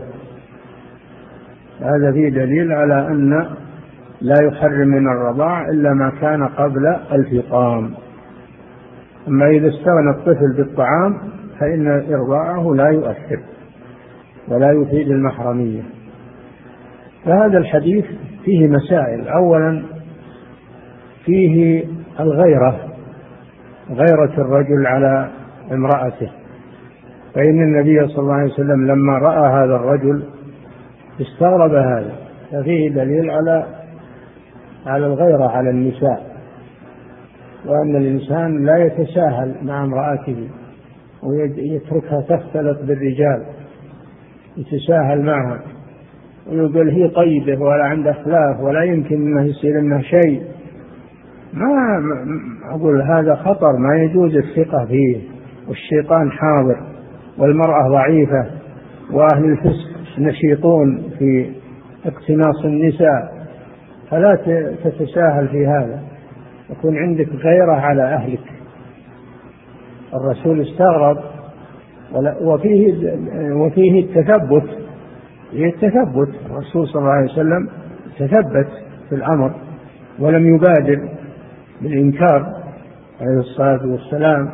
هذا فيه دليل على أن لا يحرم من الرضاع إلا ما كان قبل الفطام. أما إذا استغنى الطفل بالطعام فإن إرضاعه لا يؤثر ولا يفيد المحرمية. فهذا الحديث فيه مسائل. أولا فيه الغيرة، غيرة الرجل على امرأته، فإن النبي صلى الله عليه وسلم لما رأى هذا الرجل استغرب هذا، ففيه دليل على على الغيرة على النساء، وأن الإنسان لا يتساهل مع امرأته ويتركها تختلط بالرجال، يتساهل معها ويقول هي طيبة ولا عندها خلاف ولا يمكن أنه يصير منها شيء. ما أقول هذا خطر، ما يجوز الثقة فيه، والشيطان حاضر والمرأة ضعيفة وأهل الفسق نشيطون في اقتناص النساء، فلا تتساهل في هذا، يكون عندك غيرة على أهلك. الرسول استغرب، وفيه وفيه التثبت، فيه التثبت، الرسول صلى الله عليه وسلم تثبت في الأمر ولم يبادر بالإنكار عليه الصلاة والسلام.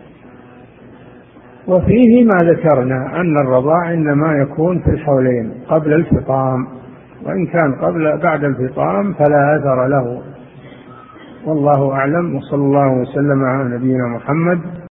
وفيه ما ذكرنا أن الرضاع إنما يكون في الحولين قبل الفطام، وإن كان قبل بعد الفطام فلا أثر له، والله أعلم. وصلى الله وسلم على نبينا محمد